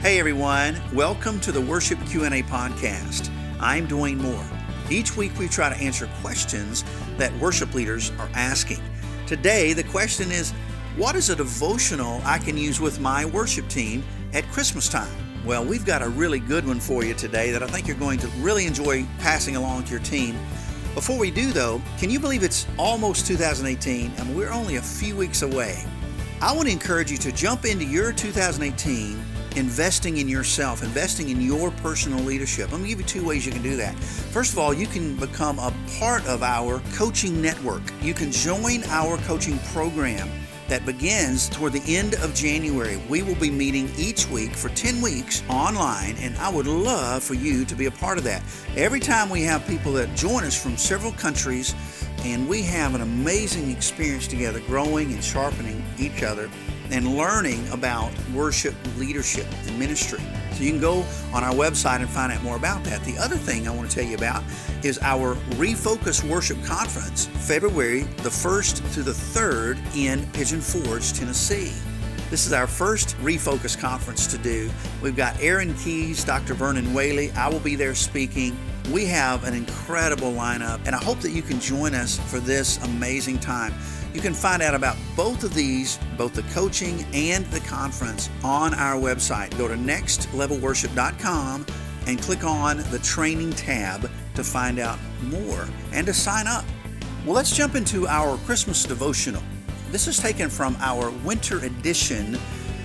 Hey everyone, welcome to the Worship Q&A podcast. I'm Dwayne Moore. Each week we try to answer questions that worship leaders are asking. Today the question is, what is a devotional I can use with my worship team at Christmas time? Well, we've got a really good one for you today that I think you're going to really enjoy passing along to your team. Before we do though, can you believe it's almost 2018 and we're only a few weeks away? I want to encourage you to jump into your 2018 investing in yourself, investing in your personal leadership. I'm going to give you two ways you can do that. First of all, you can become a part of our coaching network. You can join our coaching program that begins toward the end of January. We will be meeting each week for 10 weeks online, and I would love for you to be a part of that. Every time we have people that join us from several countries, and we have an amazing experience together, growing and sharpening each other and learning about worship leadership and ministry. So you can go on our website and find out more about that. The other thing I want to tell you about is our Refocus Worship Conference, February the 1st through the 3rd in Pigeon Forge, Tennessee. This is our first Refocus conference to do. We've got Aaron Keys, Dr. Vernon Whaley. I will be there speaking. We have an incredible lineup, and I hope that you can join us for this amazing time. You can find out about both of these, both the coaching and the conference, on our website. Go to nextlevelworship.com and click on the training tab to find out more and to sign up. Well, let's jump into our Christmas devotional. This is taken from our winter edition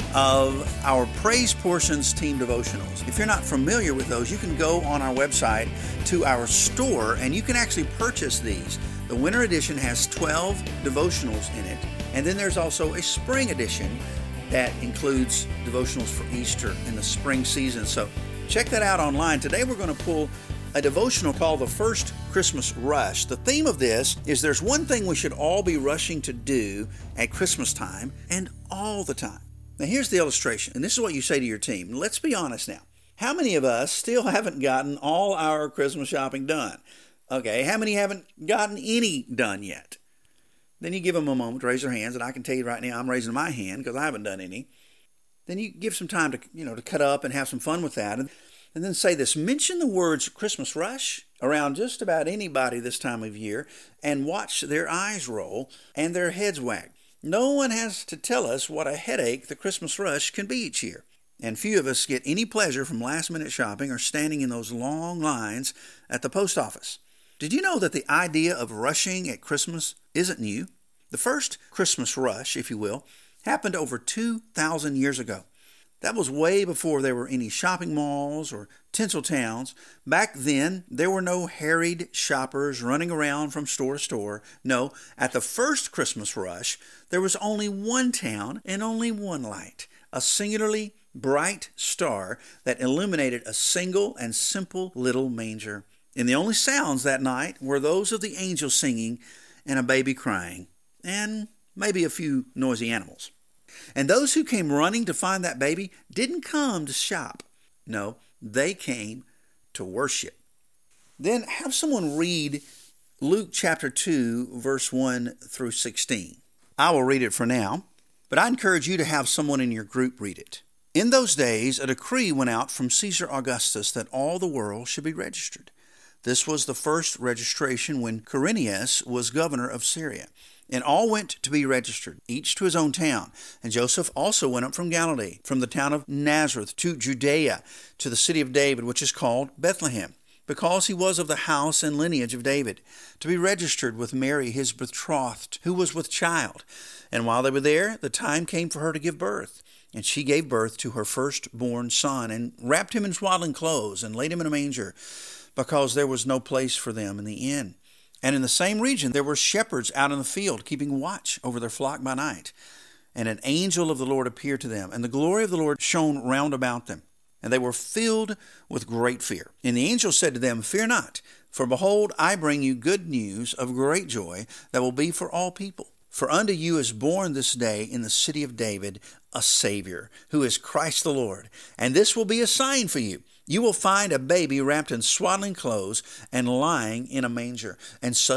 of our Praise Portions team devotionals. If you're not familiar with those, you can go on our website to our store and you can actually purchase these. The winter edition has 12 devotionals in it, and then there's also a spring edition that includes devotionals for Easter and the spring season. So check that out online. Today we're going to pull a devotional called The First Christmas Rush. The theme of this is there's one thing we should all be rushing to do at Christmas time and all the time. Now here's the illustration, and this is what you say to your team. Let's be honest now. How many of us still haven't gotten all our Christmas shopping done? Okay, how many haven't gotten any done yet? Then you give them a moment to raise their hands, and I can tell you right now I'm raising my hand because I haven't done any. Then you give some time to cut up and have some fun with that. And then say this, mention the words Christmas rush around just about anybody this time of year and watch their eyes roll and their heads wag. No one has to tell us what a headache the Christmas rush can be each year. And few of us get any pleasure from last-minute shopping or standing in those long lines at the post office. Did you know that the idea of rushing at Christmas isn't new? The first Christmas rush, if you will, happened over 2,000 years ago. That was way before there were any shopping malls or tinsel towns. Back then, there were no harried shoppers running around from store to store. No, at the first Christmas rush, there was only one town and only one light, a singularly bright star that illuminated a single and simple little manger. And the only sounds that night were those of the angels singing and a baby crying, and maybe a few noisy animals. And those who came running to find that baby didn't come to shop. No, they came to worship. Then have someone read Luke chapter 2, verse 1 through 16. I will read it for now, but I encourage you to have someone in your group read it. In those days, a decree went out from Caesar Augustus that all the world should be registered. This was the first registration when Quirinius was governor of Syria. And all went to be registered, each to his own town. And Joseph also went up from Galilee, from the town of Nazareth to Judea, to the city of David, which is called Bethlehem, because he was of the house and lineage of David, to be registered with Mary, his betrothed, who was with child. And while they were there, the time came for her to give birth. And she gave birth to her firstborn son, and wrapped him in swaddling clothes, and laid him in a manger, because there was no place for them in the inn. And in the same region there were shepherds out in the field, keeping watch over their flock by night. And an angel of the Lord appeared to them, and the glory of the Lord shone round about them. And they were filled with great fear. And the angel said to them, Fear not, for behold, I bring you good news of great joy that will be for all people. For unto you is born this day in the city of David a Savior, who is Christ the Lord. And this will be a sign for you. You will find a baby wrapped in swaddling clothes and lying in a manger. And suddenly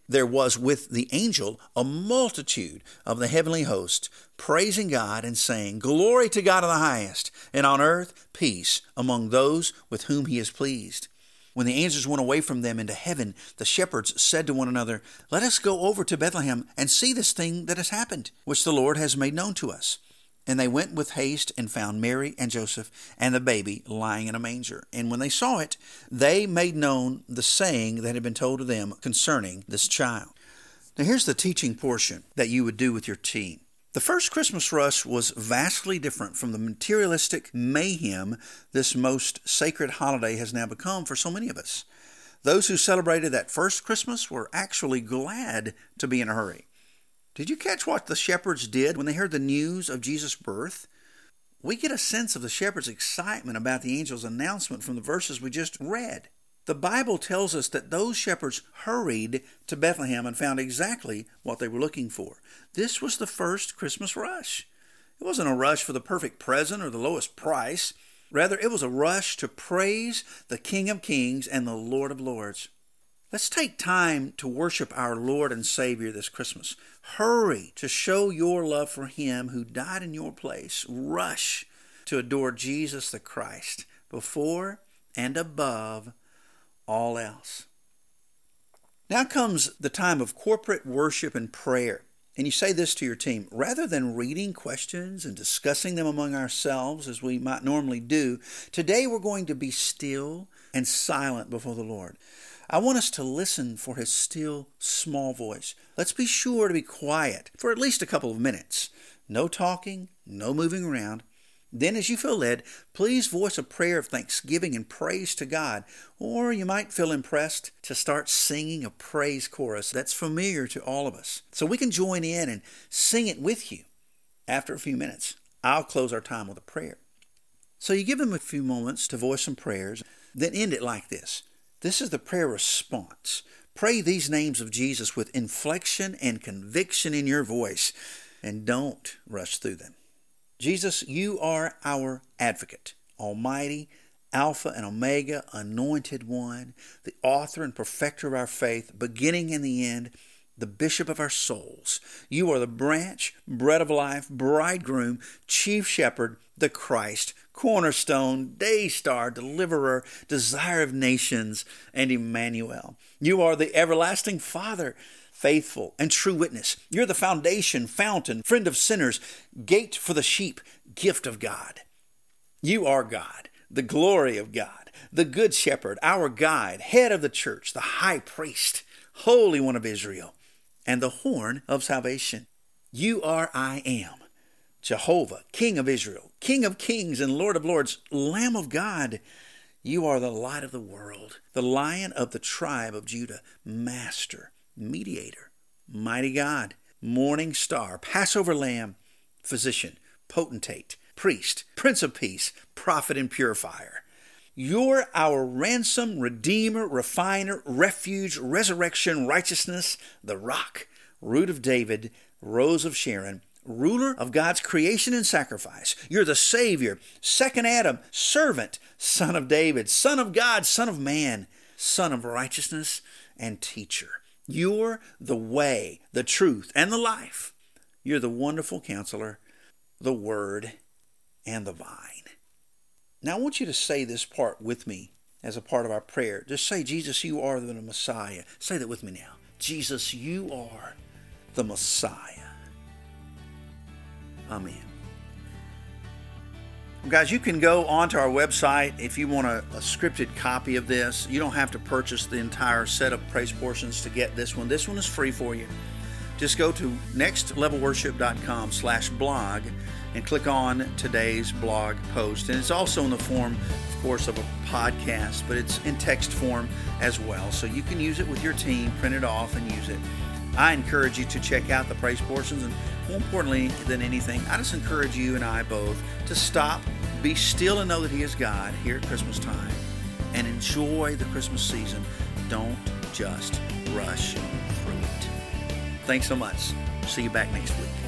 there was with the angel a multitude of the heavenly host, praising God and saying, Glory to God in the highest, and on earth peace among those with whom he is pleased. When the angels went away from them into heaven, the shepherds said to one another, Let us go over to Bethlehem and see this thing that has happened, which the Lord has made known to us. And they went with haste and found Mary and Joseph and the baby lying in a manger. And when they saw it, they made known the saying that had been told to them concerning this child. Now here's the teaching portion that you would do with your team. The first Christmas rush was vastly different from the materialistic mayhem this most sacred holiday has now become for so many of us. Those who celebrated that first Christmas were actually glad to be in a hurry. Did you catch what the shepherds did when they heard the news of Jesus' birth? We get a sense of the shepherds' excitement about the angel's announcement from the verses we just read. The Bible tells us that those shepherds hurried to Bethlehem and found exactly what they were looking for. This was the first Christmas rush. It wasn't a rush for the perfect present or the lowest price. Rather, it was a rush to praise the King of Kings and the Lord of Lords. Let's take time to worship our Lord and Savior this Christmas. Hurry to show your love for Him who died in your place. Rush to adore Jesus the Christ before and above all else. Now comes the time of corporate worship and prayer. And you say this to your team, rather than reading questions and discussing them among ourselves as we might normally do, today we're going to be still and silent before the Lord. I want us to listen for His still, small voice. Let's be sure to be quiet for at least a couple of minutes. No talking, no moving around. Then as you feel led, please voice a prayer of thanksgiving and praise to God. Or you might feel impressed to start singing a praise chorus that's familiar to all of us. So we can join in and sing it with you. After a few minutes, I'll close our time with a prayer. So you give them a few moments to voice some prayers, then end it like this. This is the prayer response. Pray these names of Jesus with inflection and conviction in your voice, and don't rush through them. Jesus, you are our advocate, Almighty, Alpha and Omega, Anointed One, the author and perfecter of our faith, beginning and the end, the bishop of our souls. You are the branch, bread of life, bridegroom, chief shepherd, the Christ, cornerstone, day star, deliverer, desire of nations, and Emmanuel. You are the everlasting Father, faithful and true witness. You're the foundation, fountain, friend of sinners, gate for the sheep, gift of God. You are God, the glory of God, the good shepherd, our guide, head of the church, the high priest, Holy One of Israel, and the horn of salvation. You are I Am, Jehovah, King of Israel, King of kings and Lord of lords, Lamb of God. You are the light of the world, the Lion of the tribe of Judah, Master, Mediator, Mighty God, Morning Star, Passover Lamb, Physician, Potentate, Priest, Prince of Peace, Prophet and Purifier. You're our ransom, redeemer, refiner, refuge, resurrection, righteousness, the rock, root of David, rose of Sharon, ruler of God's creation and sacrifice. You're the Savior, second Adam, servant, son of David, son of God, son of man, son of righteousness, and teacher. You're the way, the truth, and the life. You're the wonderful counselor, the Word, and the vine. Now I want you to say this part with me as a part of our prayer. Just say, Jesus, you are the Messiah. Say that with me now. Jesus, you are the Messiah. Amen. Well, guys, you can go onto our website if you want a scripted copy of this. You don't have to purchase the entire set of praise portions to get this one. This one is free for you. Just go to nextlevelworship.com/blog and click on today's blog post. And it's also in the form, of course, of a podcast, but it's in text form as well. So you can use it with your team, print it off, and use it. I encourage you to check out the praise portions, and more importantly than anything, I just encourage you and I both to stop, be still, and know that He is God here at Christmas time, and enjoy the Christmas season. Don't just rush through it. Thanks so much. See you back next week.